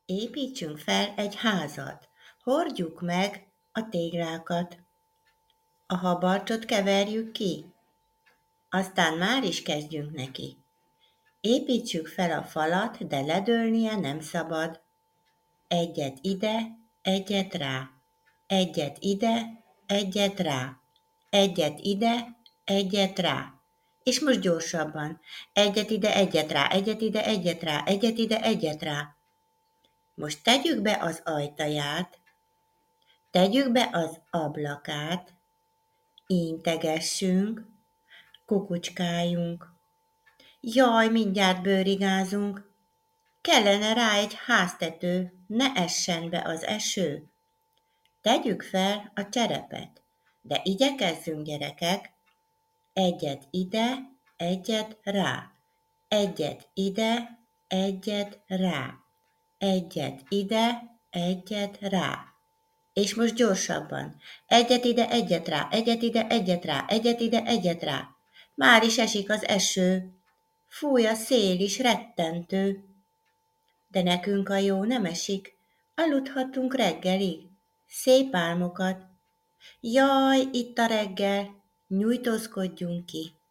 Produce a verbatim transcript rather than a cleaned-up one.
Építsünk fel egy házat, hordjuk meg a téglákat, a habarcsot keverjük ki, aztán már is kezdjünk neki. Építsük fel a falat, de ledőlnie nem szabad. Egyet ide, egyet rá, egyet ide, egyet rá, egyet ide, egyet rá. És most gyorsabban. Egyet ide, egyet rá, egyet ide, egyet rá, egyet ide, egyet rá. Most tegyük be az ajtaját, tegyük be az ablakát, integessünk, kukucskáljunk. Jaj, mindjárt bőrigázunk, kellene rá egy háztető, ne essen be az eső. Tegyük fel a cserepet, de igyekezzünk, gyerekek, egyet ide, egyet rá, egyet ide, egyet rá, egyet ide, egyet rá. És most gyorsabban. Egyet ide, egyet rá, egyet ide, egyet rá, egyet ide, egyet rá. Már is esik az eső, fúj a szél is rettentő. De nekünk a jó nem esik, aludhatunk reggelig, szép álmokat. Jaj, itt a reggel, nyújtózkodjunk ki.